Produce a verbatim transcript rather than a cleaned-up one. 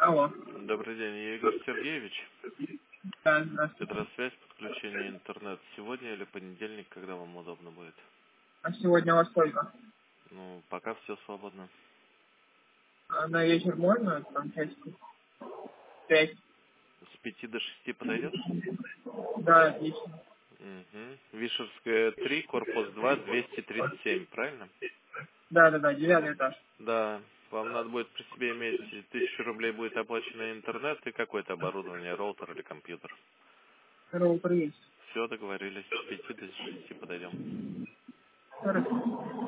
Алло. Добрый день, я Игорь Сергеевич. Да, здравствуйте. Гидросвязь, подключение интернет. Сегодня или понедельник, когда вам удобно будет? А сегодня во сколько? Ну, пока все свободно. А на вечер можно? Там часиков пять. С пяти до шести подойдет? Да, отлично. Угу. Вишерская три, корпус два, двести тридцать семь, правильно? Да, да, да, девятый этаж. Да, вам надо будет при себе иметь тысячу рублей будет оплачено интернет и какое-то оборудование, роутер или компьютер. Роутер есть. Все, договорились, с пяти до шести подойдем. Хорошо.